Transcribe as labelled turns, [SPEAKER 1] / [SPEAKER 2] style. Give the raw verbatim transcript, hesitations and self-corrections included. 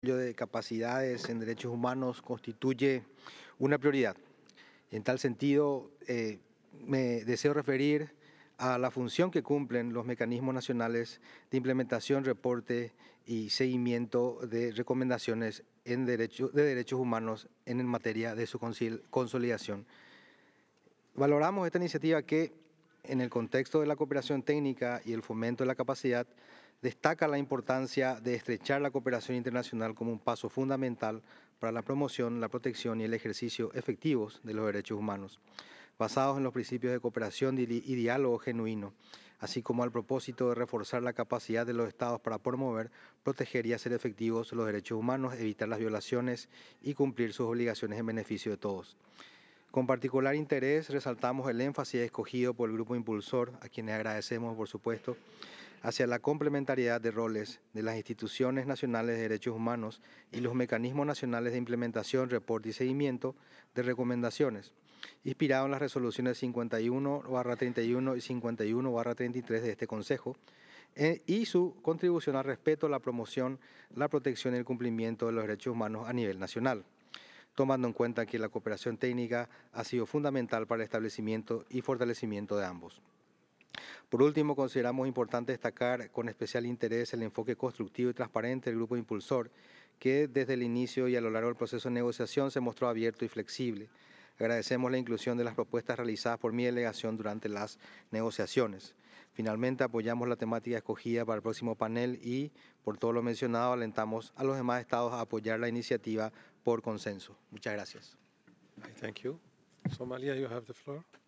[SPEAKER 1] de capacidades en derechos humanos constituye una prioridad. En tal sentido, eh, me deseo referir a la función que cumplen los mecanismos nacionales de implementación, reporte y seguimiento de recomendaciones en derecho, de derechos humanos en materia de su consolidación. Valoramos esta iniciativa que, en el contexto de la cooperación técnica y el fomento de la capacidad, destaca la importancia de estrechar la cooperación internacional como un paso fundamental para la promoción, la protección y el ejercicio efectivos de los derechos humanos, basados en los principios de cooperación y diálogo genuino, así como al propósito de reforzar la capacidad de los Estados para promover, proteger y hacer efectivos los derechos humanos, evitar las violaciones y cumplir sus obligaciones en beneficio de todos. Con particular interés resaltamos el énfasis escogido por el Grupo Impulsor, a quienes agradecemos por supuesto, hacia la complementariedad de roles de las instituciones nacionales de derechos humanos y los mecanismos nacionales de implementación, reporte y seguimiento de recomendaciones, inspirado en las resoluciones cincuenta y uno barra treinta y uno y cincuenta y uno barra treinta y tres de este Consejo, eh, y su contribución al respeto, la promoción, la protección y el cumplimiento de los derechos humanos a nivel nacional, tomando en cuenta que la cooperación técnica ha sido fundamental para el establecimiento y fortalecimiento de ambos. Por último, consideramos importante destacar con especial interés el enfoque constructivo y transparente del Grupo Impulsor, que desde el inicio y a lo largo del proceso de negociación se mostró abierto y flexible. Agradecemos la inclusión de las propuestas realizadas por mi delegación durante las negociaciones. Finalmente, apoyamos la temática escogida para el próximo panel y, por todo lo mencionado, alentamos a los demás estados a apoyar la iniciativa por consenso. Muchas gracias.
[SPEAKER 2] Thank you. Somalia, you have the floor.